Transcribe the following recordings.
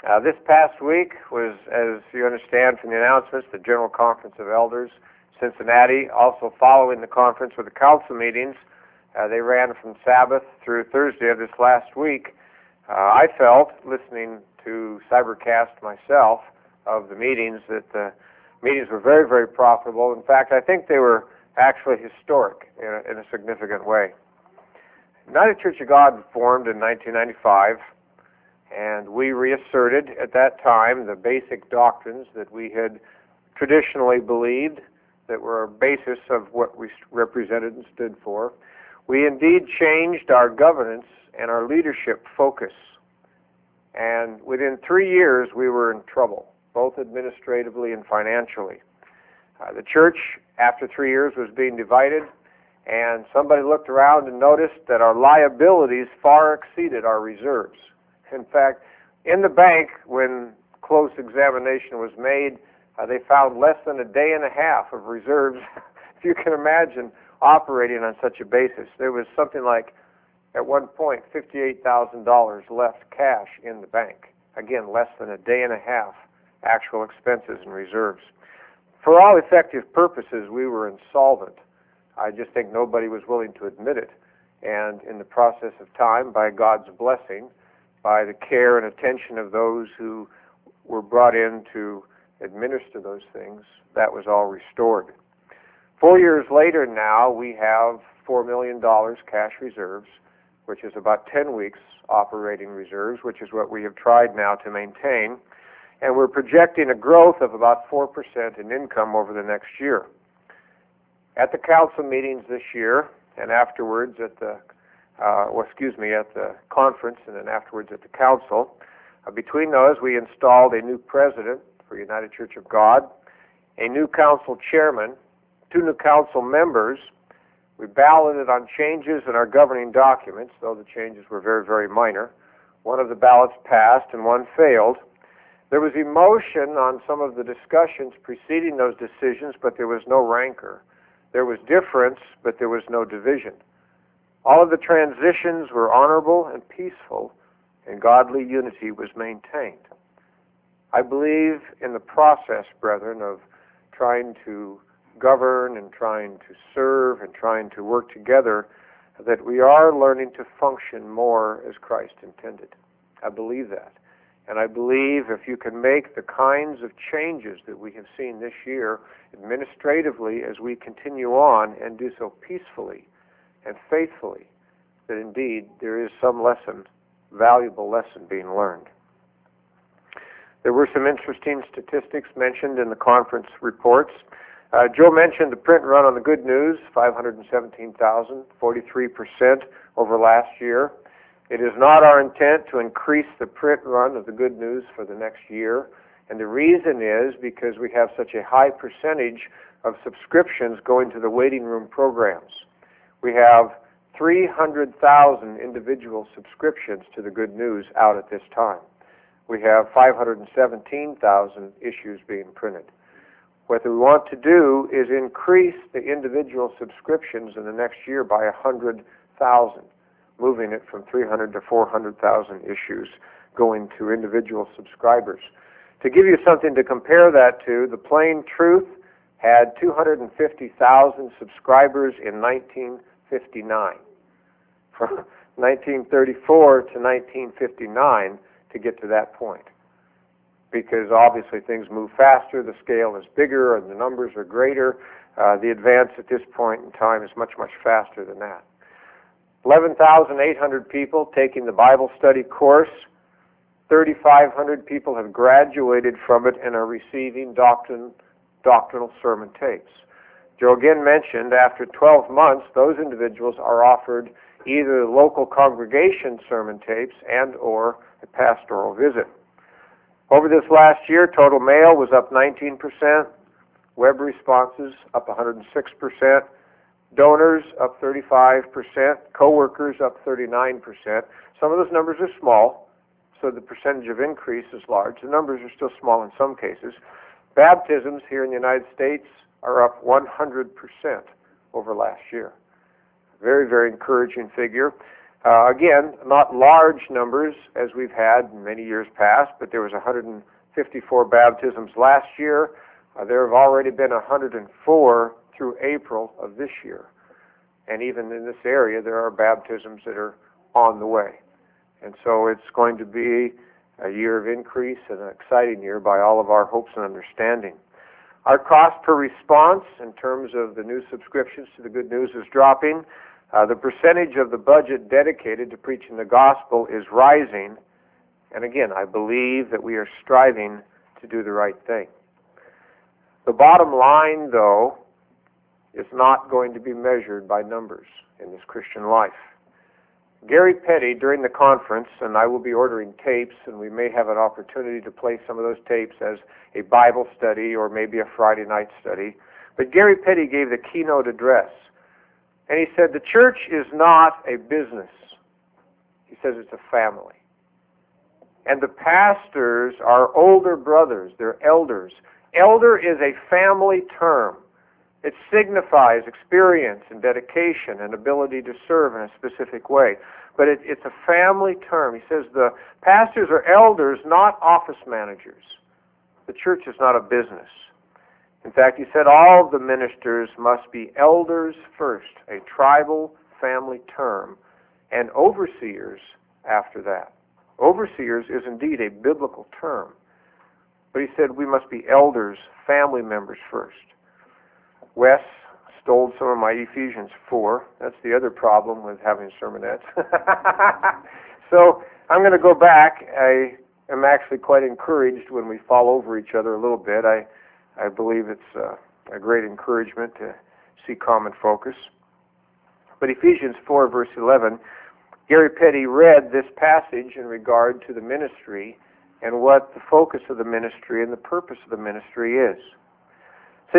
This past week was, as you understand from the announcements, the General Conference of Elders, Cincinnati. Also following the conference were the council meetings. They ran from Sabbath through Thursday of this last week. I felt, listening to Cybercast myself, of the meetings, that the meetings were very, very profitable. In fact, I think they were actually historic in a significant way. United Church of God formed in 1995, and we reasserted at that time the basic doctrines that we had traditionally believed that were a basis of what we represented and stood for. We indeed changed our governance and our leadership focus, and within 3 years we were in trouble, both administratively and financially. The church, after 3 years, was being divided, and somebody looked around and noticed that our liabilities far exceeded our reserves. In fact, in the bank, when close examination was made, they found less than a day and a half of reserves. If you can imagine operating on such a basis. There was something like, at one point, $58,000 left cash in the bank. Again, less than a day and a half actual expenses and reserves. For all effective purposes, we were insolvent. I just think nobody was willing to admit it. And in the process of time, by God's blessing, by the care and attention of those who were brought in to administer those things, that was all restored. 4 years later now, we have $4 million cash reserves, which is about 10 weeks operating reserves, which is what we have tried now to maintain. And we're projecting a growth of about 4% in income over the next year. At the council meetings this year, and afterwards at the at the conference and then afterwards at the council, between those we installed a new president for United Church of God, a new council chairman, 2 new council members. We balloted on changes in our governing documents, though the changes were very, very minor. One of the ballots passed and one failed. There was emotion on some of the discussions preceding those decisions, but there was no rancor. There was difference, but there was no division. All of the transitions were honorable and peaceful, and godly unity was maintained. I believe in the process, brethren, of trying to govern and trying to serve and trying to work together, that we are learning to function more as Christ intended. I believe that. And I believe if you can make the kinds of changes that we have seen this year administratively as we continue on and do so peacefully and faithfully, that indeed there is some lesson, valuable lesson being learned. There were some interesting statistics mentioned in the conference reports. Joe mentioned the print run on the Good News, 517,000, 43% over last year. It is not our intent to increase the print run of the Good News for the next year, and the reason is because we have such a high percentage of subscriptions going to the waiting room programs. We have 300,000 individual subscriptions to the Good News out at this time. We have 517,000 issues being printed. What we want to do is increase the individual subscriptions in the next year by 100,000, moving it from 300 to 400,000 issues going to individual subscribers. To give you something to compare that to, the Plain Truth had 250,000 subscribers in 1959. From 1934 to 1959 to get to that point. Because obviously things move faster, the scale is bigger, and the numbers are greater. The advance at this point in time is much, much faster than that. 11,800 people taking the Bible study course. 3,500 people have graduated from it and are receiving doctrinal sermon tapes. Joe again mentioned after 12 months, those individuals are offered either local congregation sermon tapes and or a pastoral visit. Over this last year, total mail was up 19%, web responses up 106%, donors up 35%, co-workers up 39%. Some of those numbers are small, so the percentage of increase is large. The numbers are still small in some cases. Baptisms here in the United States are up 100% over last year. Very, very encouraging figure. Again, not large numbers as we've had in many years past, but there was 154 baptisms last year. There have already been 104 through April of this year. And even in this area, there are baptisms that are on the way. And so it's going to be a year of increase and an exciting year by all of our hopes and understanding. Our cost per response in terms of the new subscriptions to the Good News is dropping. The percentage of the budget dedicated to preaching the gospel is rising. And again, I believe that we are striving to do the right thing. The bottom line, though, is not going to be measured by numbers in this Christian life. Gary Petty, during the conference, and I will be ordering tapes, and we may have an opportunity to play some of those tapes as a Bible study or maybe a Friday night study, but Gary Petty gave the keynote address, and he said, the church is not a business. He says it's a family. And the pastors are older brothers, they're elders. Elder is a family term. It signifies experience and dedication and ability to serve in a specific way. But it's a family term. He says the pastors are elders, not office managers. The church is not a business. In fact, he said all of the ministers must be elders first, a tribal family term, and overseers after that. Overseers is indeed a biblical term. But he said we must be elders, family members first. Wes stole some of my Ephesians 4. That's the other problem with having sermonettes. So I'm going to go back. I am actually quite encouraged when we fall over each other a little bit. I believe it's a great encouragement to see common focus. But Ephesians 4, verse 11, Gary Petty read this passage in regard to the ministry and what the focus of the ministry and the purpose of the ministry is. So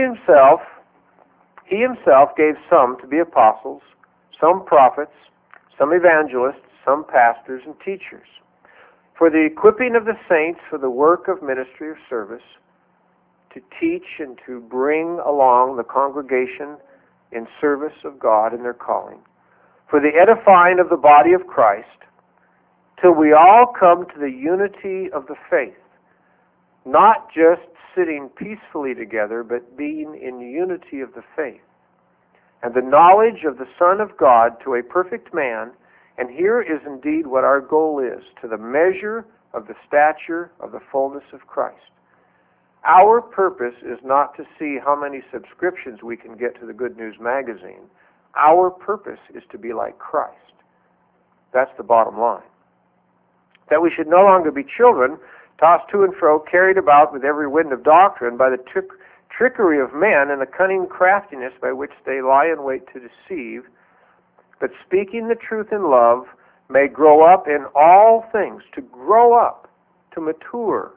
he himself gave some to be apostles, some prophets, some evangelists, some pastors and teachers, for the equipping of the saints for the work of ministry or service, to teach and to bring along the congregation in service of God in their calling, for the edifying of the body of Christ, till we all come to the unity of the faith, not just sitting peacefully together, but being in unity of the faith, and the knowledge of the Son of God to a perfect man. And here is indeed what our goal is, to the measure of the stature of the fullness of Christ. Our purpose is not to see how many subscriptions we can get to the Good News magazine. Our purpose is to be like Christ. That's the bottom line. That we should no longer be children, tossed to and fro, carried about with every wind of doctrine by the trickery of men and the cunning craftiness by which they lie in wait to deceive, but speaking the truth in love, may grow up in all things, to grow up, to mature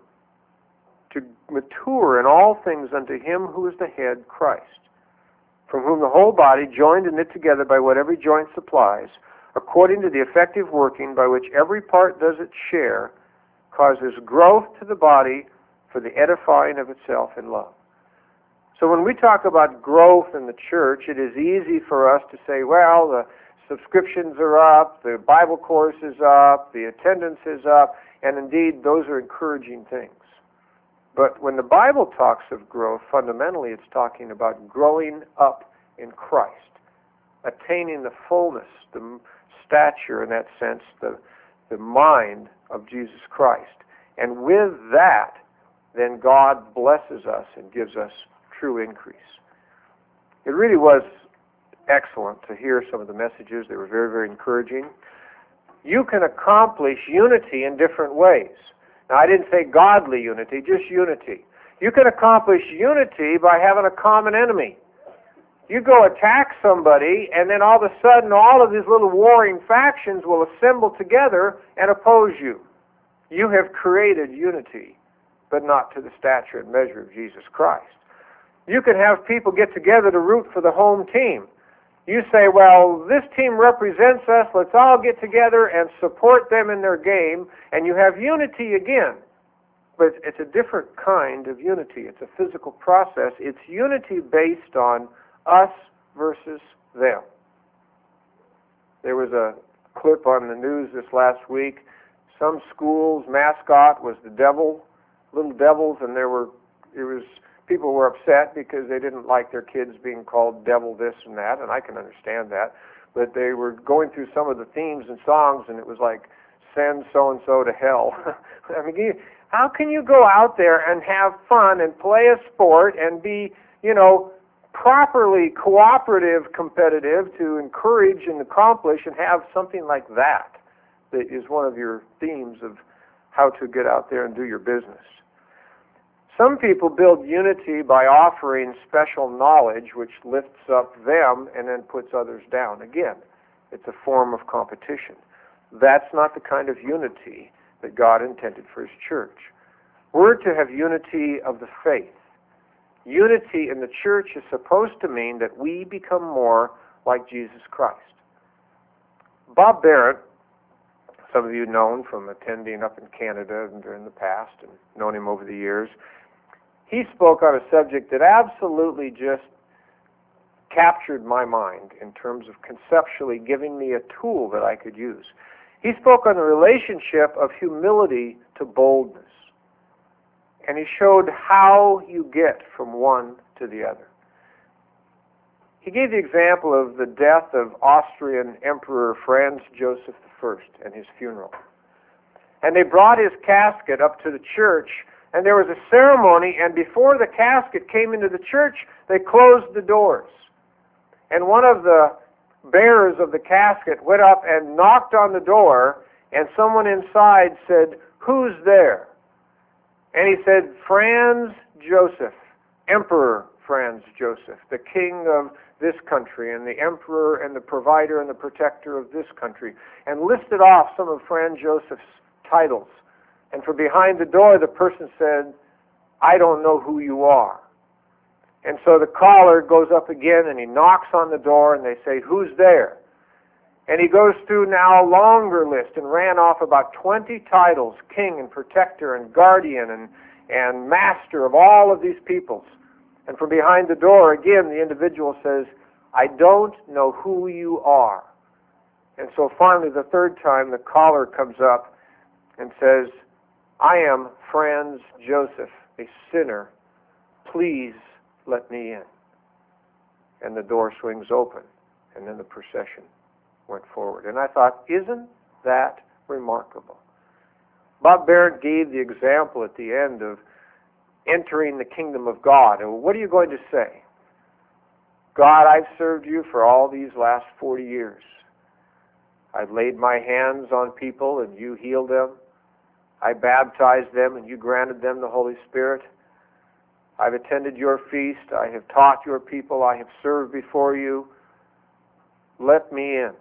in all things unto him who is the head, Christ, from whom the whole body, joined and knit together by what every joint supplies, according to the effective working by which every part does its share, causes growth to the body for the edifying of itself in love. So when we talk about growth in the church, it is easy for us to say, well, the subscriptions are up, the Bible course is up, the attendance is up, and indeed those are encouraging things. But when the Bible talks of growth, fundamentally it's talking about growing up in Christ, attaining the fullness, the stature in that sense, the mind of Jesus Christ. And with that, then God blesses us and gives us true increase. It really was excellent to hear some of the messages. They were very, very encouraging. You can accomplish unity in different ways. Now, I didn't say godly unity, just unity. You can accomplish unity by having a common enemy. You go attack somebody, and then all of a sudden, all of these little warring factions will assemble together and oppose you. You have created unity, but not to the stature and measure of Jesus Christ. You can have people get together to root for the home team. You say, well, this team represents us, let's all get together and support them in their game, and you have unity again. But it's a different kind of unity. It's a physical process. It's unity based on us versus them. There was a clip on the news this last week. Some school's mascot was the devil, little devils, and people were upset because they didn't like their kids being called devil this and that, and I can understand that. But they were going through some of the themes and songs, and it was like, send so-and-so to hell. I mean, how can you go out there and have fun and play a sport and be, properly cooperative, competitive to encourage and accomplish and have something like that is one of your themes of how to get out there and do your business? Some people build unity by offering special knowledge which lifts up them and then puts others down. Again, it's a form of competition. That's not the kind of unity that God intended for His church. We're to have unity of the faith. Unity in the church is supposed to mean that we become more like Jesus Christ. Bob Barrett, some of you known from attending up in Canada and during the past and known him over the years, he spoke on a subject that absolutely just captured my mind in terms of conceptually giving me a tool that I could use. He spoke on the relationship of humility to boldness. And he showed how you get from one to the other. He gave the example of the death of Austrian Emperor Franz Joseph I and his funeral. And they brought his casket up to the church, and there was a ceremony, and before the casket came into the church, they closed the doors. And one of the bearers of the casket went up and knocked on the door, and someone inside said, "Who's there?" And he said, "Franz Joseph, Emperor Franz Joseph, the king of this country, and the emperor and the provider and the protector of this country," and listed off some of Franz Joseph's titles. And from behind the door, the person said, "I don't know who you are." And so the caller goes up again, and he knocks on the door, and they say, "Who's there?" And he goes through now a longer list and ran off about 20 titles, king and protector and guardian and master of all of these peoples. And from behind the door, again, the individual says, "I don't know who you are." And so finally, the third time, the caller comes up and says, "I am Franz Joseph, a sinner. Please let me in." And the door swings open, and then the procession went forward. And I thought, isn't that remarkable? Bob Barrett gave the example at the end of entering the kingdom of God. And what are you going to say? "God, I've served you for all these last 40 years. I've laid my hands on people and you healed them. I baptized them and you granted them the Holy Spirit. I've attended your feast. I have taught your people. I have served before you. Let me in."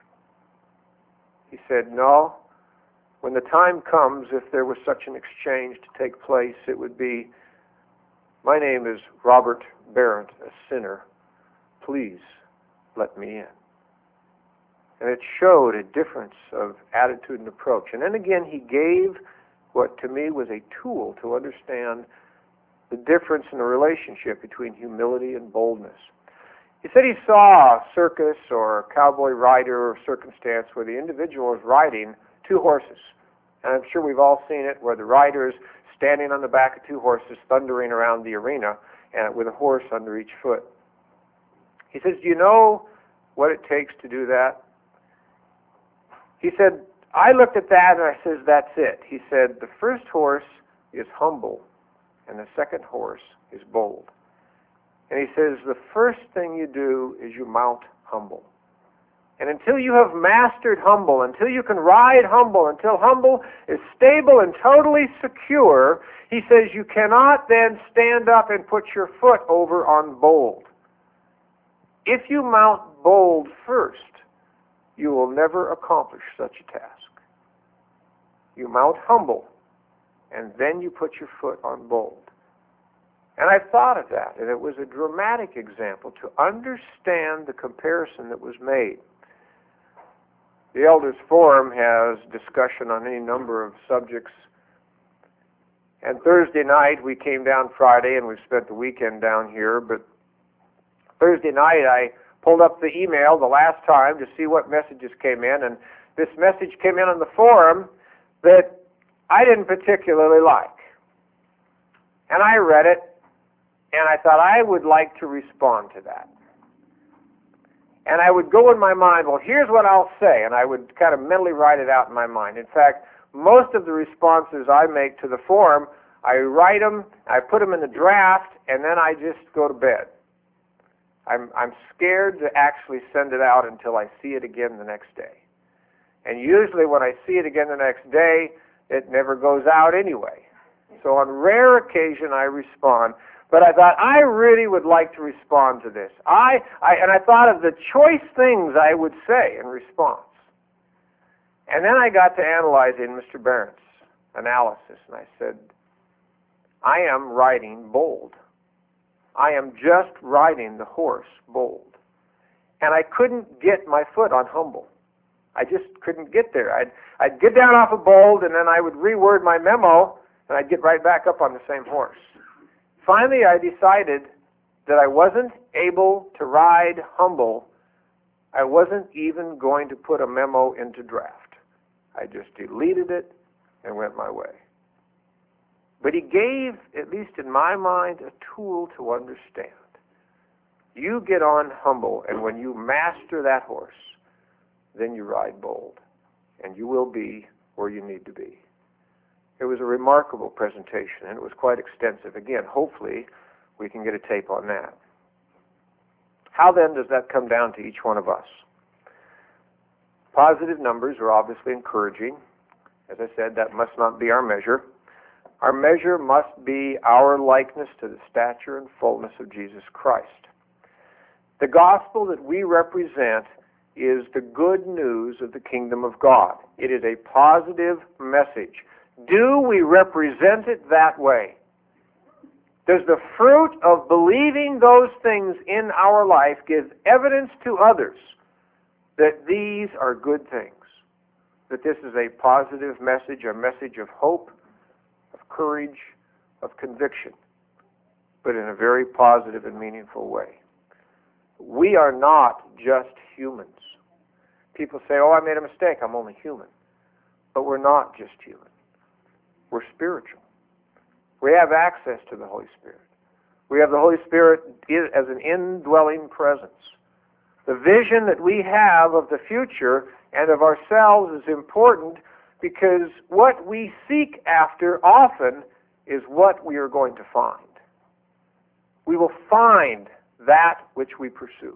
He said, "No. When the time comes, if there was such an exchange to take place, it would be, 'My name is Robert Barrett, a sinner. Please let me in.'" And it showed a difference of attitude and approach. And then again, he gave what to me was a tool to understand the difference in the relationship between humility and boldness. He said he saw a circus or a cowboy rider or circumstance where the individual is riding two horses. And I'm sure we've all seen it, where the rider is standing on the back of two horses, thundering around the arena, and with a horse under each foot. He says, "Do you know what it takes to do that?" He said, "I looked at that and I says, that's it." He said, "The first horse is humble, and the second horse is bold." And he says, "The first thing you do is you mount humble. And until you have mastered humble, until you can ride humble, until humble is stable and totally secure," he says, "you cannot then stand up and put your foot over on bold. If you mount bold first, you will never accomplish such a task. You mount humble, and then you put your foot on bold." And I thought of that, and it was a dramatic example to understand the comparison that was made. The Elders Forum has discussion on any number of subjects. And Thursday night, we came down Friday, and we've spent the weekend down here, but Thursday night I pulled up the email the last time to see what messages came in, and this message came in on the forum that I didn't particularly like. And I read it, and I thought I would like to respond to that. And I would go in my mind, well, here's what I'll say, and I would kind of mentally write it out in my mind. In fact, most of the responses I make to the forum, I write them, I put them in the draft, and then I just go to bed. I'm scared to actually send it out until I see it again the next day. And usually when I see it again the next day, it never goes out anyway. So on rare occasion I respond. But I thought, I really would like to respond to this. And I thought of the choice things I would say in response. And then I got to analyzing Mr. Barrett's analysis, and I said, I am writing bold. I am just riding the horse bold. And I couldn't get my foot on humble. I just couldn't get there. I'd get down off of bold, and then I would reword my memo, and I'd get right back up on the same horse. Finally, I decided that I wasn't able to ride humble. I wasn't even going to put a memo into draft. I just deleted it and went my way. But he gave, at least in my mind, a tool to understand. You get on humble, and when you master that horse, then you ride bold, and you will be where you need to be. It was a remarkable presentation, and it was quite extensive. Again, hopefully, we can get a tape on that. How then does that come down to each one of us? Positive numbers are obviously encouraging. As I said, that must not be our measure. Our measure must be our likeness to the stature and fullness of Jesus Christ. The gospel that we represent is the good news of the kingdom of God. It is a positive message. Do we represent it that way? Does the fruit of believing those things in our life give evidence to others that these are good things? That this is a positive message, a message of hope, of courage, of conviction, but in a very positive and meaningful way. We are not just humans. People say, oh, I made a mistake, I'm only human. But we're not just human. We're spiritual. We have access to the Holy Spirit. We have the Holy Spirit as an indwelling presence. The vision that we have of the future and of ourselves is important because what we seek after often is what we are going to find. We will find that which we pursue.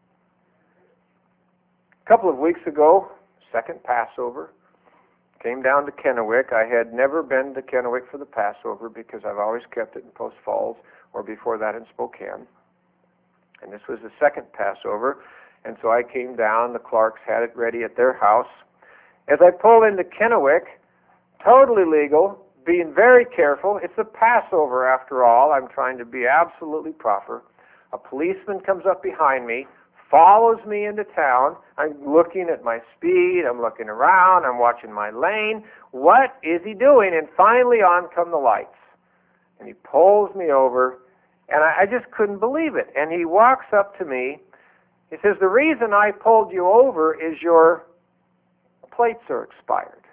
A couple of weeks ago, second Passover, came down to Kennewick. I had never been to Kennewick for the Passover because I've always kept it in Post Falls or before that in Spokane. And this was the second Passover, and so I came down. The Clarks had it ready at their house. As I pull into Kennewick, totally legal, being very careful. It's a Passover after all. I'm trying to be absolutely proper. A policeman comes up behind me, follows me into town. I'm looking at my speed. I'm looking around. I'm watching my lane. What is he doing? And finally on come the lights. And he pulls me over, and I just couldn't believe it. And he walks up to me. He says, the reason I pulled you over is your plates are expired.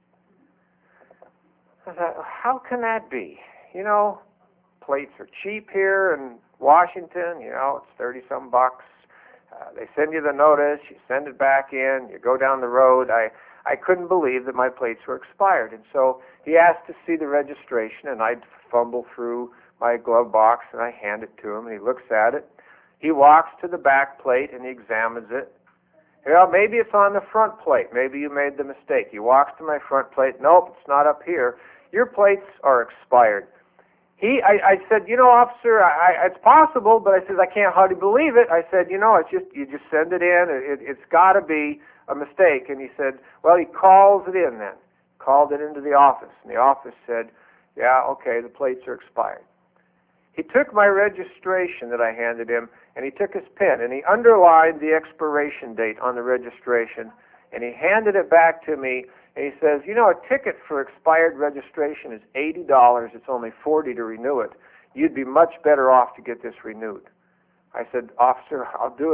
I thought, how can that be? You know, plates are cheap here in Washington. You know, it's 30-some bucks. They send you the notice. You send it back in. You go down the road. I couldn't believe that my plates were expired. And so he asked to see the registration, and I'd fumble through my glove box, and I hand it to him, and he looks at it. He walks to the back plate, and he examines it. Well, maybe it's on the front plate. Maybe you made the mistake. He walks to my front plate. Nope, it's not up here. Your plates are expired. I said, you know, officer, it's possible, but I said, I can't hardly believe it. I said, you know, you just send it in. It's got to be a mistake. And he said, well, he calls it in then. Called it into the office. And the office said, yeah, okay, the plates are expired. He took my registration that I handed him, and he took his pen, and he underlined the expiration date on the registration, and he handed it back to me, and he says, you know, a ticket for expired registration is $80. It's only $40 to renew it. You'd be much better off to get this renewed. I said, officer, I'll do it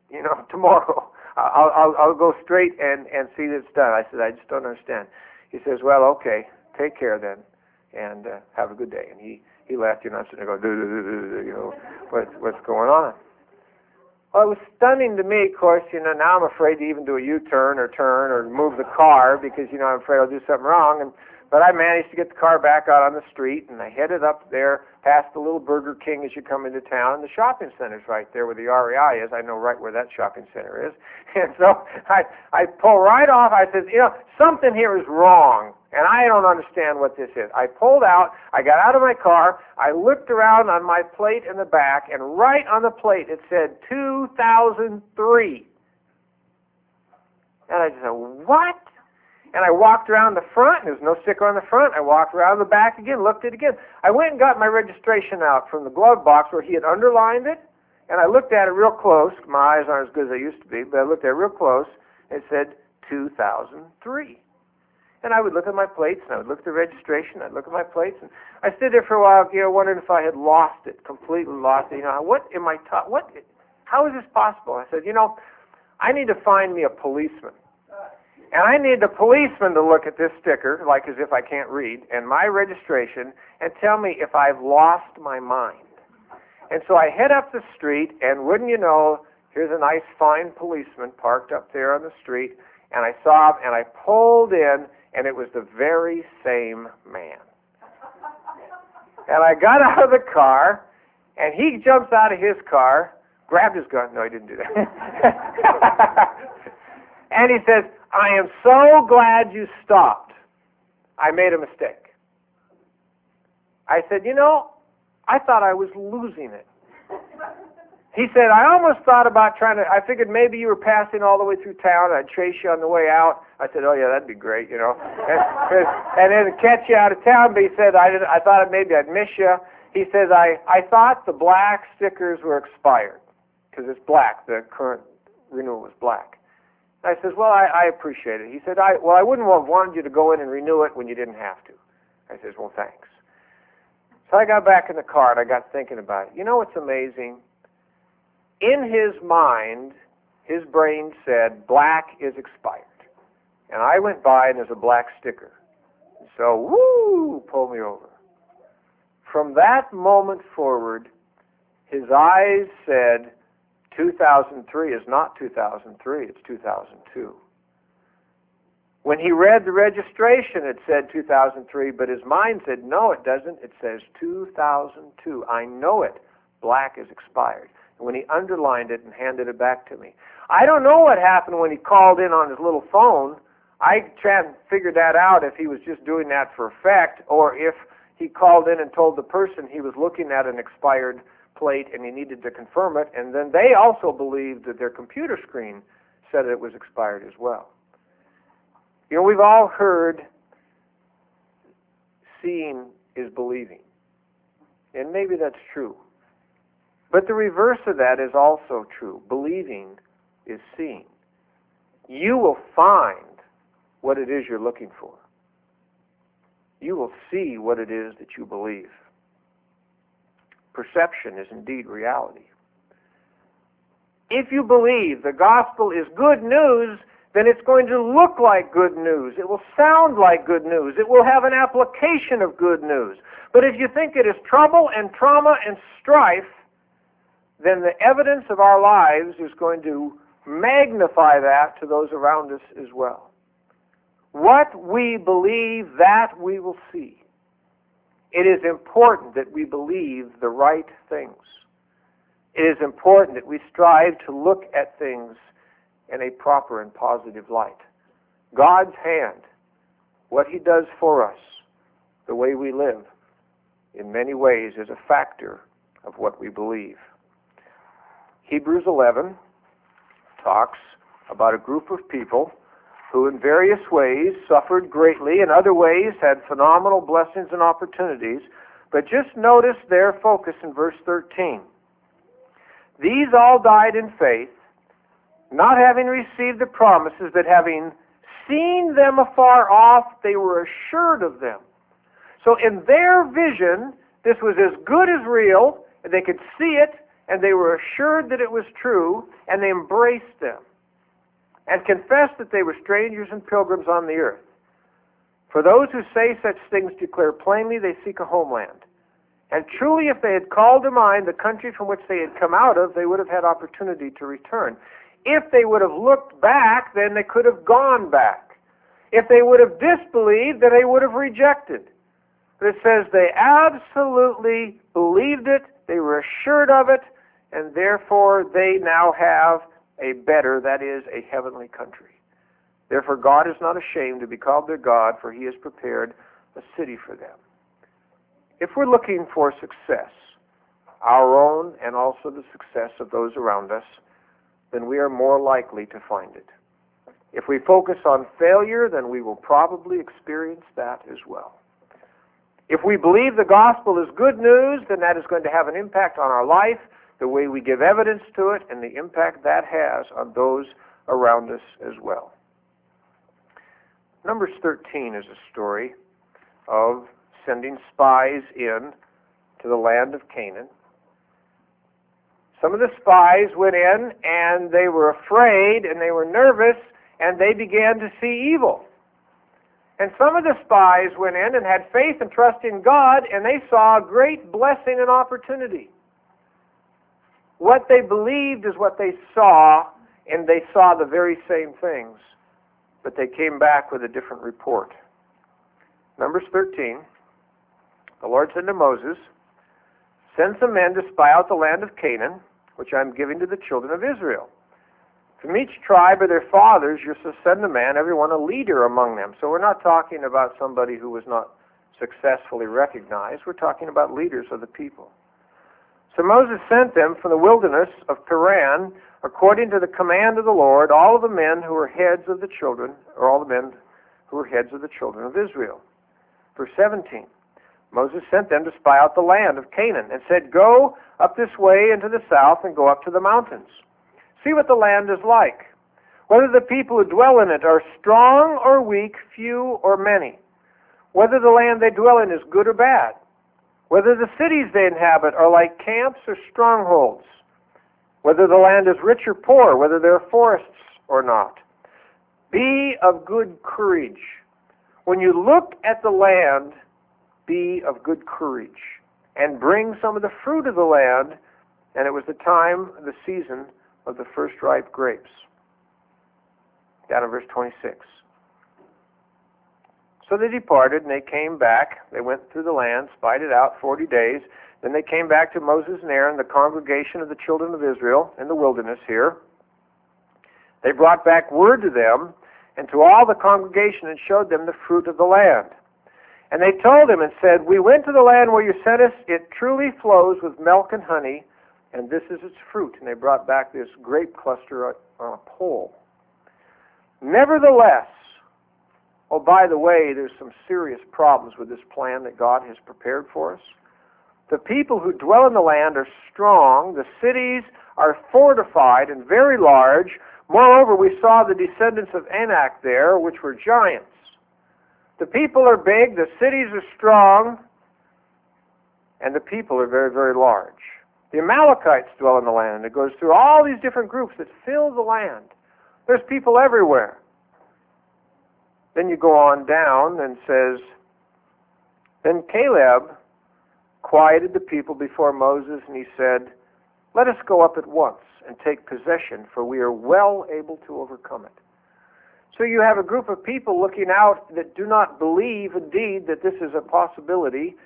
tomorrow. I'll go straight and see that it's done. I said, I just don't understand. He says, well, okay, take care then, and have a good day. And he left, I'm sitting there going, what's going on? Well, it was stunning to me, of course, now I'm afraid to even do a U-turn or turn or move the car because, I'm afraid I'll do something wrong. But I managed to get the car back out on the street, and I headed up there past the little Burger King as you come into town, and the shopping center's right there where the REI is. I know right where that shopping center is. And so I pull right off. I said, something here is wrong, and I don't understand what this is. I pulled out. I got out of my car. I looked around on my plate in the back, and right on the plate it said 2003. And I just said, what? And I walked around the front, and there was no sticker on the front. I walked around the back again, looked at it again. I went and got my registration out from the glove box where he had underlined it, and I looked at it real close. My eyes aren't as good as they used to be, but I looked at it real close, and it said 2003. And I would look at my plates, and I would look at the registration, I'd look at my plates, and I stood there for a while, wondering if I had lost it, completely lost it. What am I taught? How is this possible? I said, I need to find me a policeman. And I need the policeman to look at this sticker, like as if I can't read, and my registration, and tell me if I've lost my mind. And so I head up the street, and wouldn't you know, here's a nice, fine policeman parked up there on the street, and I saw him, and I pulled in, and it was the very same man. And I got out of the car, and he jumps out of his car, grabbed his gun. No, he didn't do that. And he says, I am so glad you stopped. I made a mistake. I said, I thought I was losing it. He said, I almost thought about I figured maybe you were passing all the way through town, I'd chase you on the way out. I said, oh yeah, that'd be great, and then catch you out of town. But he said, I thought maybe I'd miss you. He says, I thought the black stickers were expired, because it's black, the current renewal was black. I says, well, I appreciate it. He said, I wouldn't have wanted you to go in and renew it when you didn't have to. I says, well, thanks. So I got back in the car, and I got thinking about it. What's amazing? In his mind, his brain said, black is expired. And I went by, and there's a black sticker. So, woo, pulled me over. From that moment forward, his eyes said, 2003 is not 2003, it's 2002. When he read the registration, it said 2003, but his mind said, no, it doesn't. It says 2002. I know it. Black is expired. And when he underlined it and handed it back to me, I don't know what happened when he called in on his little phone. I tried to figure that out if he was just doing that for effect, or if he called in and told the person he was looking at an expired plate and he needed to confirm it, and then they also believed that their computer screen said it was expired as well. We've all heard seeing is believing, and maybe that's true. But the reverse of that is also true. Believing is seeing. You will find what it is you're looking for. You will see what it is that you believe. Perception is indeed reality. If you believe the gospel is good news, then it's going to look like good news. It will sound like good news. It will have an application of good news. But if you think it is trouble and trauma and strife, then the evidence of our lives is going to magnify that to those around us as well. What we believe, that we will see. It is important that we believe the right things. It is important that we strive to look at things in a proper and positive light. God's hand, what He does for us, the way we live, in many ways is a factor of what we believe. Hebrews 11 talks about a group of people who in various ways suffered greatly, in other ways had phenomenal blessings and opportunities. But just notice their focus in verse 13. These all died in faith, not having received the promises, but having seen them afar off, they were assured of them. So in their vision, this was as good as real. They could see it, and they were assured that it was true, and they embraced them and confessed that they were strangers and pilgrims on the earth. For those who say such things declare plainly they seek a homeland. And truly, if they had called to mind the country from which they had come out of, they would have had opportunity to return. If they would have looked back, then they could have gone back. If they would have disbelieved, then they would have rejected. But it says they absolutely believed it, they were assured of it, and therefore they now have a better, that is, a heavenly country. Therefore God is not ashamed to be called their God, for he has prepared a city for them. If we're looking for success, our own and also the success of those around us, then we are more likely to find it. If we focus on failure, then we will probably experience that as well. If we believe the gospel is good news, then that is going to have an impact on our life, the way we give evidence to it, and the impact that has on those around us as well. Numbers 13 is a story of sending spies in to the land of Canaan. Some of the spies went in and they were afraid and they were nervous and they began to see evil. And some of the spies went in and had faith and trust in God, and they saw great blessing and opportunity. What they believed is what they saw, and they saw the very same things, but they came back with a different report. Numbers 13, the Lord said to Moses, "Send some men to spy out the land of Canaan, which I am giving to the children of Israel. From each tribe of their fathers you shall send a man, every one a leader among them." So we're not talking about somebody who was not successfully recognized. We're talking about leaders of the people. So Moses sent them from the wilderness of Paran, according to the command of the Lord, all of the men who were heads of the children, or all the men who were heads of the children of Israel. Verse 17, Moses sent them to spy out the land of Canaan, and said, "Go up this way into the south, and go up to the mountains. See what the land is like, whether the people who dwell in it are strong or weak, few or many, whether the land they dwell in is good or bad, whether the cities they inhabit are like camps or strongholds, whether the land is rich or poor, whether there are forests or not. Be of good courage. When you look at the land, be of good courage, and bring some of the fruit of the land." And it was the time, the season of the first ripe grapes. Down in verse 26. So they departed, and they came back. They went through the land, spied it out 40 days. Then they came back to Moses and Aaron, the congregation of the children of Israel, in the wilderness here. They brought back word to them and to all the congregation, and showed them the fruit of the land. And they told him and said, "We went to the land where you sent us. It truly flows with milk and honey, and this is its fruit." And they brought back this grape cluster on a pole. Nevertheless, oh, by the way, there's some serious problems with this plan that God has prepared for us. The people who dwell in the land are strong. The cities are fortified and very large. Moreover, we saw the descendants of Anak there, which were giants. The people are big, the cities are strong, and the people are very, very large. The Amalekites dwell in the land. It goes through all these different groups that fill the land. There's people everywhere. Then you go on down and says, "Then Caleb quieted the people before Moses, and he said, 'Let us go up at once and take possession, for we are well able to overcome it.'" So you have a group of people looking out that do not believe indeed that this is a possibility,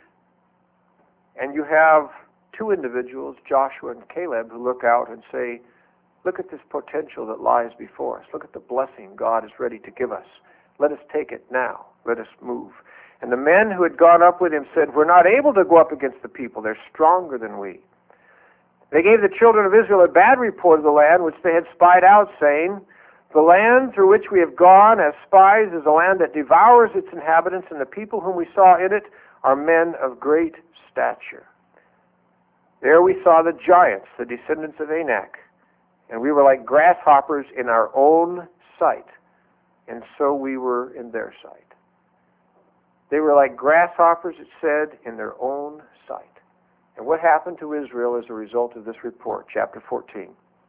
and you have two individuals, Joshua and Caleb, who look out and say, "Look at this potential that lies before us. Look at the blessing God is ready to give us. Let us take it now. Let us move." And the men who had gone up with him said, "We're not able to go up against the people. They're stronger than we." They gave the children of Israel a bad report of the land which they had spied out, saying, "The land through which we have gone as spies is a land that devours its inhabitants, and the people whom we saw in it are men of great stature. There we saw the giants, the descendants of Anak, and we were like grasshoppers in our own sight, and so we were in their sight." They were like grasshoppers, it said, in their own sight. And what happened to Israel as a result of this report? Chapter 14.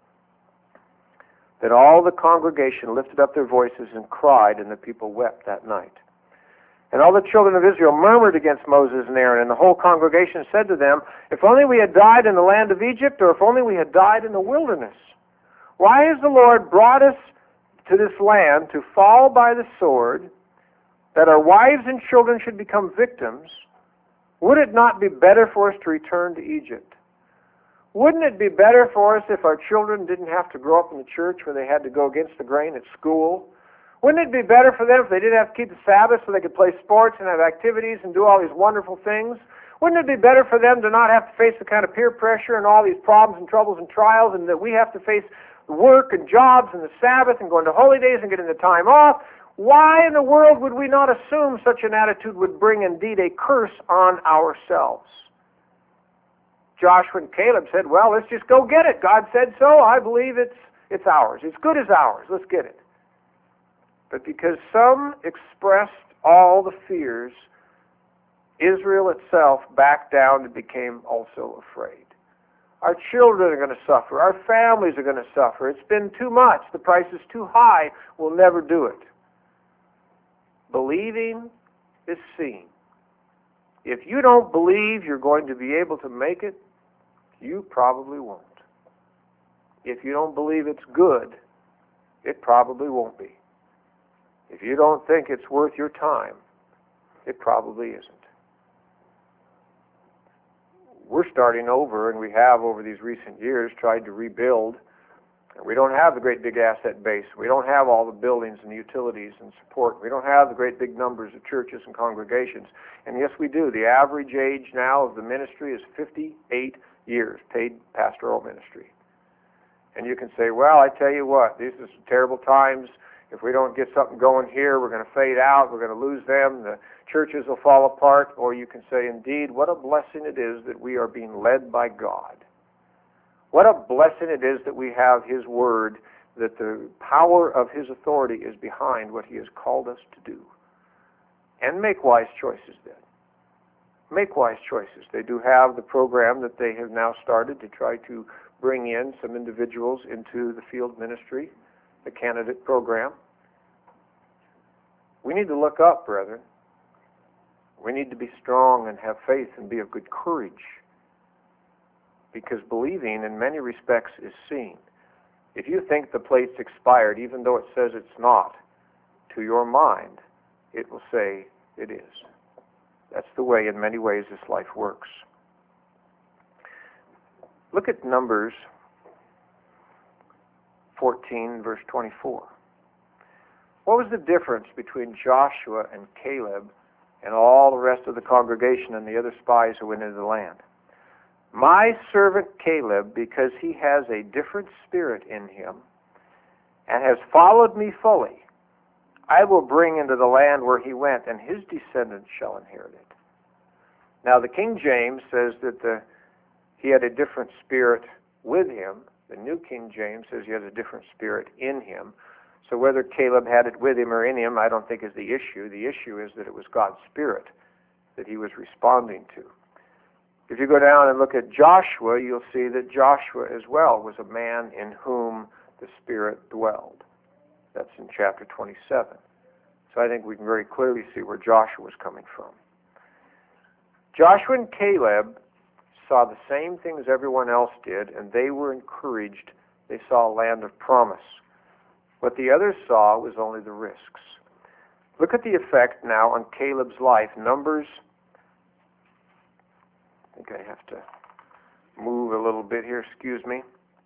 Then all the congregation lifted up their voices and cried, and the people wept that night. And all the children of Israel murmured against Moses and Aaron, and the whole congregation said to them, if only we had died in the land of Egypt, or if only we had died in the wilderness. Why has the Lord brought us to this land to fall by the sword, that our wives and children should become victims? Would it not be better for us to return to Egypt? Wouldn't it be better for us if our children didn't have to grow up in the church where they had to go against the grain at school? Wouldn't it be better for them if they didn't have to keep the Sabbath so they could play sports and have activities and do all these wonderful things? Wouldn't it be better for them to not have to face the kind of peer pressure and all these problems and troubles and trials, and that we have to face work and jobs and the Sabbath and going to holy days and getting the time off? Why in the world would we not assume such an attitude would bring indeed a curse on ourselves? Joshua and Caleb said, well, let's just go get it. God said so. I believe it's ours. It's good as ours. Let's get it. But because some expressed all the fears, Israel itself backed down and became also afraid. Our children are going to suffer. Our families are going to suffer. It's been too much. The price is too high. We'll never do it. Believing is seeing. If you don't believe you're going to be able to make it, you probably won't. If you don't believe it's good, it probably won't be. If you don't think it's worth your time, it probably isn't. We're starting over, and we have over these recent years tried to rebuild. And we don't have the great big asset base. We don't have all the buildings and utilities and support. We don't have the great big numbers of churches and congregations. And yes, we do. The average age now of the ministry is 58 years, paid pastoral ministry. And you can say, well, I tell you what, these are some terrible times. If we don't get something going here, we're going to fade out, we're going to lose them, the churches will fall apart. Or you can say, indeed, what a blessing it is that we are being led by God. What a blessing it is that we have His Word, that the power of His authority is behind what He has called us to do. And make wise choices then. Make wise choices. They do have the program that they have now started to try to bring in some individuals into the field ministry, the candidate program. We need to look up, brethren. We need to be strong and have faith and be of good courage. Because believing, in many respects, is seeing. If you think the plate's expired, even though it says it's not, to your mind, it will say it is. That's the way, in many ways, this life works. Look at Numbers 14, verse 24. What was the difference between Joshua and Caleb and all the rest of the congregation and the other spies who went into the land? My servant Caleb, because he has a different spirit in him and has followed me fully, I will bring into the land where he went, and his descendants shall inherit it. Now, the King James says that he had a different spirit with him. The New King James says he has a different spirit in him. So whether Caleb had it with him or in him, I don't think is the issue. The issue is that it was God's Spirit that he was responding to. If you go down and look at Joshua, you'll see that Joshua as well was a man in whom the Spirit dwelled. That's in chapter 27. So I think we can very clearly see where Joshua was coming from. Joshua and Caleb saw the same things everyone else did, and they were encouraged. They saw a land of promise. What the others saw was only the risks. Look at the effect now on Caleb's life. Numbers, I think I have to move a little bit here, excuse me.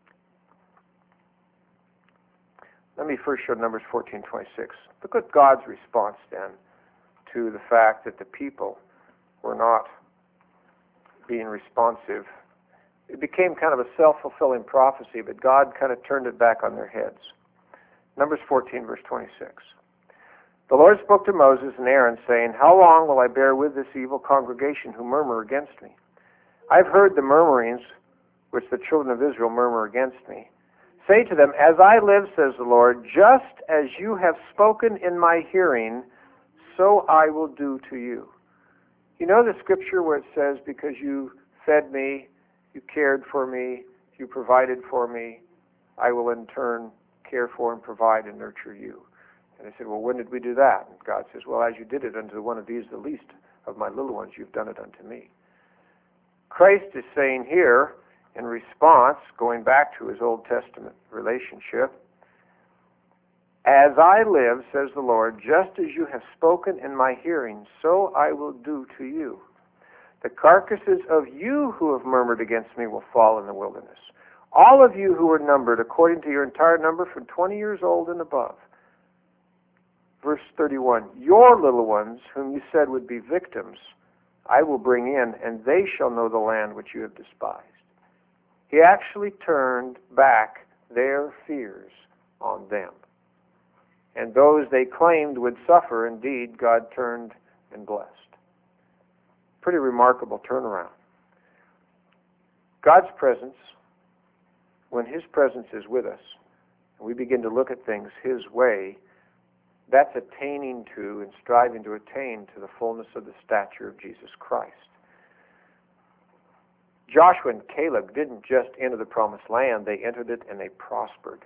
Let me first show Numbers 14:26. Look at God's response then to the fact that the people were not being responsive. It became kind of a self-fulfilling prophecy, but God kind of turned it back on their heads. Numbers 14, verse 26. The Lord spoke to Moses and Aaron, saying, How long will I bear with this evil congregation who murmur against me? I've heard the murmurings which the children of Israel murmur against me. Say to them, As I live, says the Lord, just as you have spoken in my hearing, so I will do to you. You know the scripture where it says, because you fed me, you cared for me, you provided for me, I will in turn care for and provide and nurture you. And I said, well, when did we do that? And God says, well, as you did it unto one of these, the least of my little ones, you've done it unto me. Christ is saying here, in response, going back to his Old Testament relationship, as I live, says the Lord, just as you have spoken in my hearing, so I will do to you. The carcasses of you who have murmured against me will fall in the wilderness. All of you who were numbered according to your entire number from 20 years old and above. Verse 31, your little ones, whom you said would be victims, I will bring in, and they shall know the land which you have despised. He actually turned back their fears on them. And those they claimed would suffer, indeed, God turned and blessed. Pretty remarkable turnaround. God's presence, when his presence is with us, and we begin to look at things his way, that's attaining to and striving to attain to the fullness of the stature of Jesus Christ. Joshua and Caleb didn't just enter the promised land, they entered it and they prospered.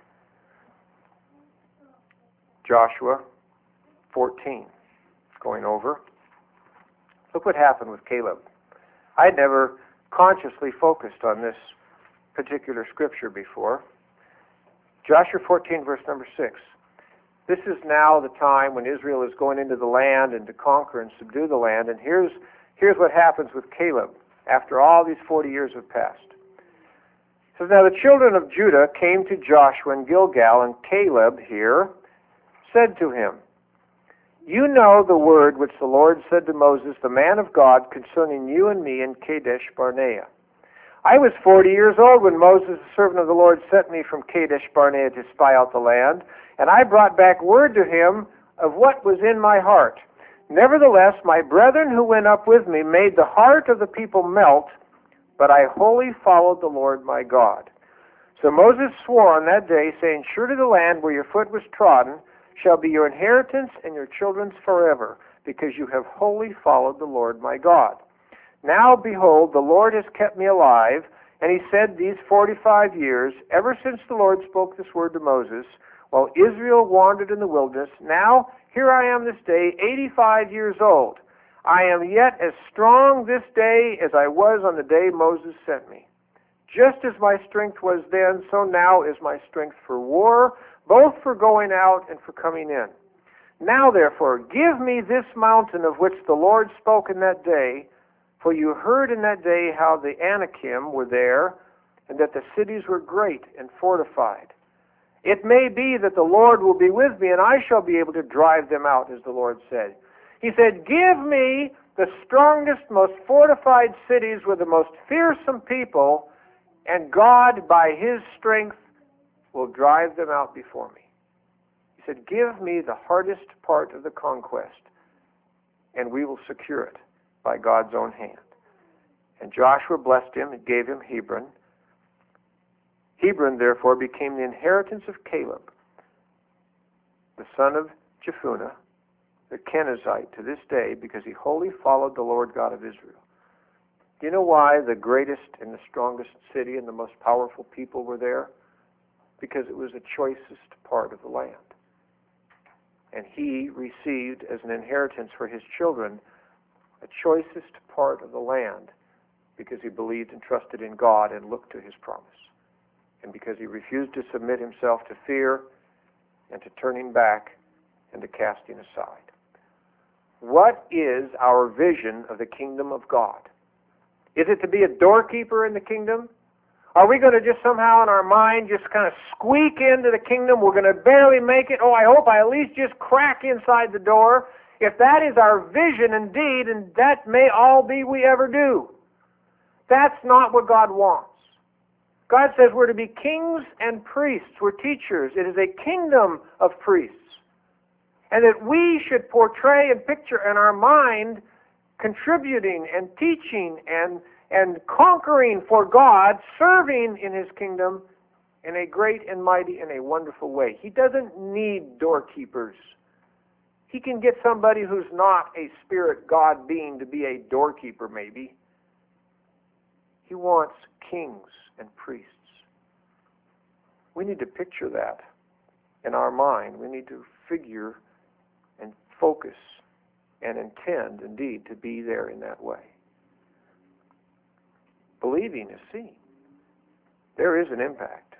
Joshua 14, going over. Look what happened with Caleb. I'd never consciously focused on this particular scripture before. Joshua 14, verse number 6. This is now the time when Israel is going into the land and to conquer and subdue the land. And here's what happens with Caleb after all these 40 years have passed. It says, now the children of Judah came to Joshua in Gilgal, and Caleb here said to him, you know the word which the Lord said to Moses, the man of God, concerning you and me in Kadesh Barnea. I was 40 years old when Moses, the servant of the Lord, sent me from Kadesh Barnea to spy out the land, and I brought back word to him of what was in my heart. Nevertheless, my brethren who went up with me made the heart of the people melt, but I wholly followed the Lord my God. So Moses swore on that day, saying, surely the land where your foot was trodden shall be your inheritance and your children's forever, because you have wholly followed the Lord my God. Now, behold, the Lord has kept me alive, and he said these 45 years, ever since the Lord spoke this word to Moses, while Israel wandered in the wilderness. Now, here I am this day, 85 years old. I am yet as strong this day as I was on the day Moses sent me. Just as my strength was then, so now is my strength for war, both for going out and for coming in. Now, therefore, give me this mountain of which the Lord spoke in that day, for you heard in that day how the Anakim were there, and that the cities were great and fortified. It may be that the Lord will be with me, and I shall be able to drive them out, as the Lord said. He said, give me the strongest, most fortified cities with the most fearsome people, and God, by his strength, will drive them out before me. He said, give me the hardest part of the conquest, and we will secure it by God's own hand. And Joshua blessed him and gave him Hebron. Hebron, therefore, became the inheritance of Caleb, the son of Jephunneh, the Kenizzite, to this day, because he wholly followed the Lord God of Israel. Do you know why the greatest and the strongest city and the most powerful people were there? Because it was the choicest part of the land. And he received as an inheritance for his children the choicest part of the land because he believed and trusted in God and looked to his promise. And because he refused to submit himself to fear and to turning back and to casting aside. What is our vision of the kingdom of God? Is it to be a doorkeeper in the kingdom? Are we going to just somehow in our mind just kind of squeak into the kingdom? We're going to barely make it. Oh, I hope I at least just crack inside the door. If that is our vision indeed, and that may all be we ever do, that's not what God wants. God says we're to be kings and priests. We're teachers. It is a kingdom of priests. And that we should portray and picture in our mind contributing and teaching and conquering for God, serving in his kingdom in a great and mighty and a wonderful way. He doesn't need doorkeepers. He can get somebody who's not a spirit God being to be a doorkeeper maybe. He wants kings and priests. We need to picture that in our mind. We need to figure and focus and intend, indeed, to be there in that way. Believing is seeing. There is an impact.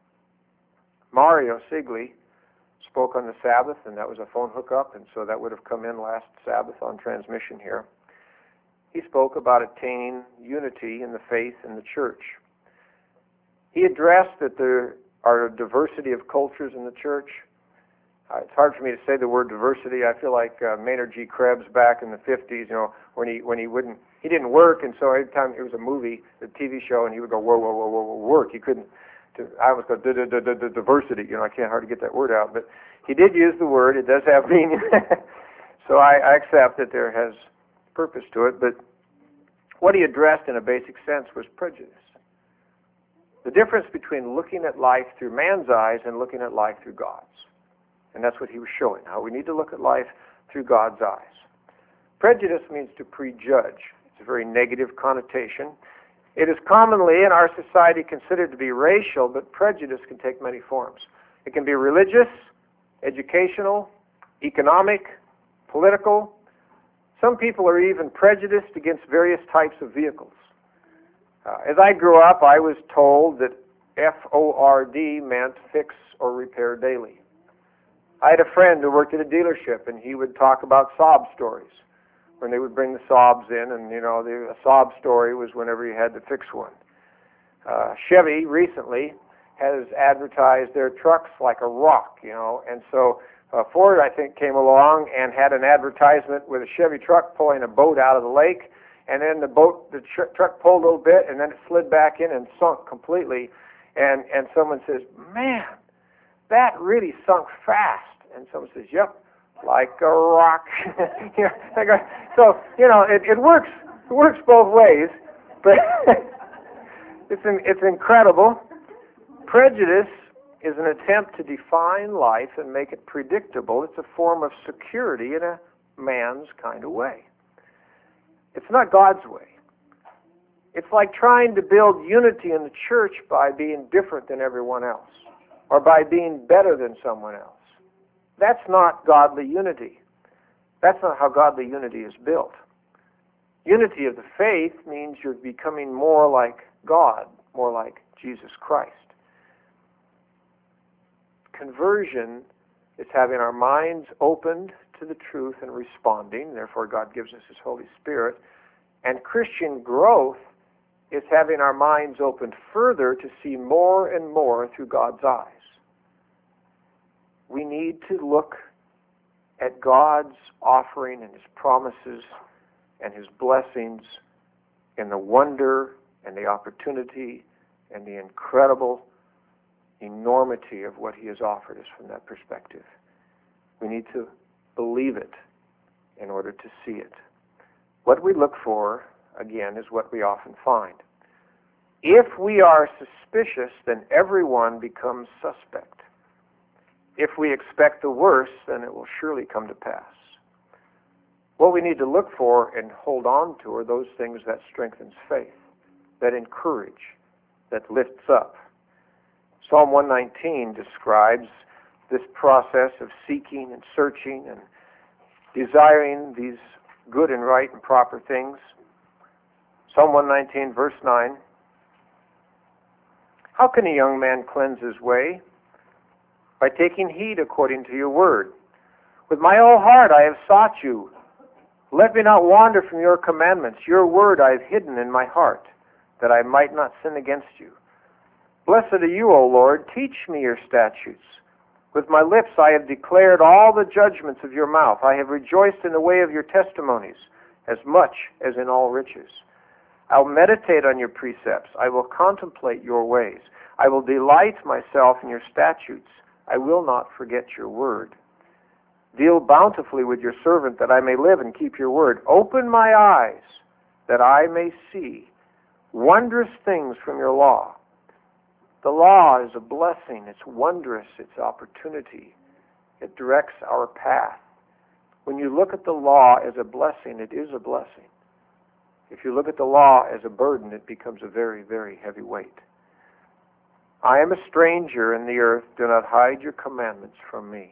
Mario Sigli spoke on the Sabbath, and that was a phone hookup, and so that would have come in last Sabbath on transmission here. He spoke about attaining unity in the faith in the church. He addressed that there are a diversity of cultures in the church. It's hard for me to say the word diversity. I feel like Maynard G. Krebs back in the 50s, when he didn't work, and so every time it was a movie, a TV show, and he would go, whoa, whoa, whoa, whoa, whoa, work. He couldn't. I always go, diversity. I can't hardly get that word out, but he did use the word. It does have meaning. So I accept that there has purpose to it, but what he addressed in a basic sense was prejudice. The difference between looking at life through man's eyes and looking at life through God's. And that's what he was showing, how we need to look at life through God's eyes. Prejudice means to prejudge. It's a very negative connotation. It is commonly in our society considered to be racial, but prejudice can take many forms. It can be religious, educational, economic, political. Some people are even prejudiced against various types of vehicles. As I grew up, I was told that F-O-R-D meant fix or repair daily. I had a friend who worked at a dealership, and he would talk about sob stories when they would bring the Saabs in, and a Saab story was whenever you had to fix one. Chevy recently has advertised their trucks like a rock, and so Ford, I think, came along and had an advertisement with a Chevy truck pulling a boat out of the lake, and then the truck pulled a little bit, and then it slid back in and sunk completely, and someone says, man, that really sunk fast. And someone says, yep, like a rock. So, it works. It works both ways, but it's incredible. Prejudice is an attempt to define life and make it predictable. It's a form of security in a man's kind of way. It's not God's way. It's like trying to build unity in the church by being different than everyone else, or by being better than someone else. That's not godly unity. That's not how godly unity is built. Unity of the faith means you're becoming more like God, more like Jesus Christ. Conversion is having our minds opened to the truth and responding. Therefore, God gives us His Holy Spirit. And Christian growth is having our minds opened further to see more and more through God's eyes. We need to look at God's offering and His promises and His blessings and the wonder and the opportunity and the incredible enormity of what He has offered us from that perspective. We need to believe it in order to see it. What we look for, again, is what we often find. If we are suspicious, then everyone becomes suspect. If we expect the worst, then it will surely come to pass. What we need to look for and hold on to are those things that strengthens faith, that encourage, that lifts up. Psalm 119 describes this process of seeking and searching and desiring these good and right and proper things. Psalm 119, verse 9. How can a young man cleanse his way? By taking heed according to your word. With my whole heart I have sought you. Let me not wander from your commandments. Your word I have hidden in my heart, that I might not sin against you. Blessed are you, O Lord. Teach me your statutes. With my lips I have declared all the judgments of your mouth. I have rejoiced in the way of your testimonies, as much as in all riches. I'll meditate on your precepts. I will contemplate your ways. I will delight myself in your statutes. I will not forget your word. Deal bountifully with your servant, that I may live and keep your word. Open my eyes, that I may see wondrous things from your law. The law is a blessing. It's wondrous. It's opportunity. It directs our path. When you look at the law as a blessing, it is a blessing. If you look at the law as a burden, it becomes a very, very heavy weight. I am a stranger in the earth. Do not hide your commandments from me.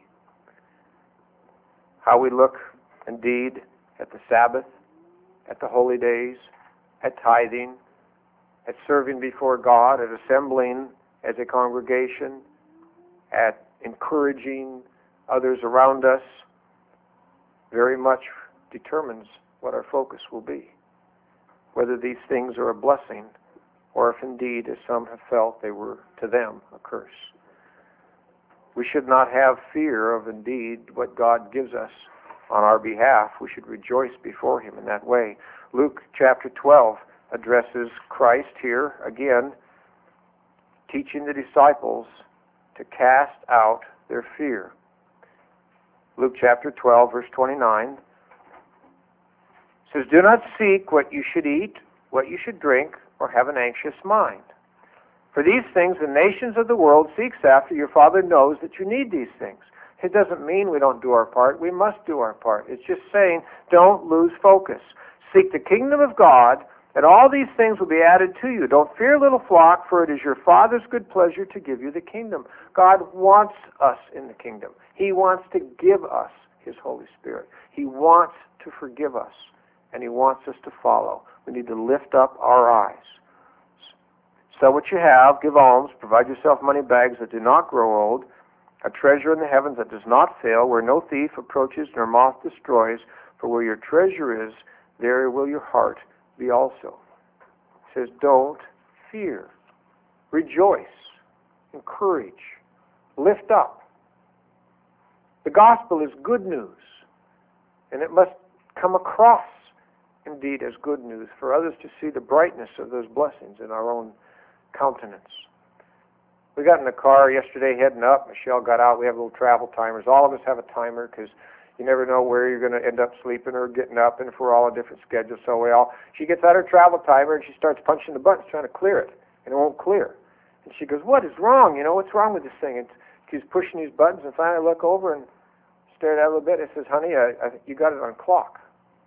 How we look, indeed, at the Sabbath, at the holy days, at tithing, at serving before God, at assembling as a congregation, at encouraging others around us, very much determines what our focus will be. Whether these things are a blessing, or if indeed, as some have felt, they were to them a curse. We should not have fear of indeed what God gives us on our behalf. We should rejoice before Him in that way. Luke chapter 12 addresses Christ here again, teaching the disciples to cast out their fear. Luke chapter 12, verse 29 says, "Do not seek what you should eat, what you should drink, or have an anxious mind. For these things the nations of the world seeks after. Your Father knows that you need these things." It doesn't mean we don't do our part. We must do our part. It's just saying, don't lose focus. Seek the kingdom of God, and all these things will be added to you. Don't fear, little flock, for it is your Father's good pleasure to give you the kingdom. God wants us in the kingdom. He wants to give us His Holy Spirit. He wants to forgive us, and He wants us to follow. We need to lift up our eyes. Sell what you have, give alms, provide yourself money bags that do not grow old, a treasure in the heavens that does not fail, where no thief approaches nor moth destroys, for where your treasure is, there will your heart be also. It says, don't fear. Rejoice. Encourage. Lift up. The gospel is good news, and it must come across, indeed, as good news for others to see the brightness of those blessings in our own countenance. We got in the car yesterday heading up. Michelle got out. We have little travel timers. All of us have a timer because you never know where you're going to end up sleeping or getting up, and if we're all on different schedules. She gets out her travel timer and she starts punching the buttons trying to clear it, and it won't clear. And she goes, "What is wrong? What's wrong with this thing?" And she's pushing these buttons, and finally I look over and stare at it a little bit. And it says, "Honey, you got it on clock."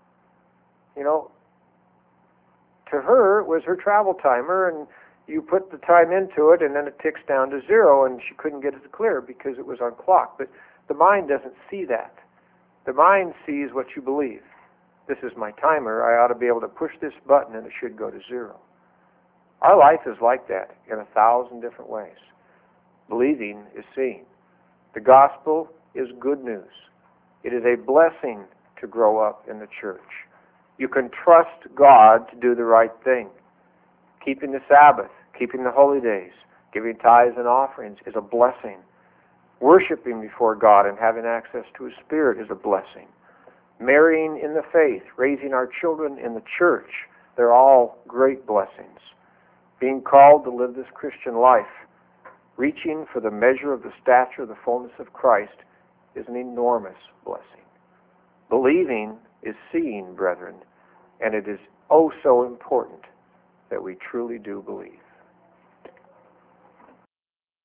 To her, it was her travel timer, and you put the time into it, and then it ticks down to 0, and she couldn't get it to clear because it was on clock. But the mind doesn't see that. The mind sees what you believe. This is my timer. I ought to be able to push this button, and it should go to 0. Our life is like that in 1,000 different ways. Believing is seeing. The gospel is good news. It is a blessing to grow up in the church. You can trust God to do the right thing. Keeping the Sabbath, keeping the holy days, giving tithes and offerings is a blessing. Worshiping before God and having access to His Spirit is a blessing. Marrying in the faith, raising our children in the church, they're all great blessings. Being called to live this Christian life, reaching for the measure of the stature of the fullness of Christ, is an enormous blessing. Believing is seeing, brethren, and it is oh so important that we truly do believe.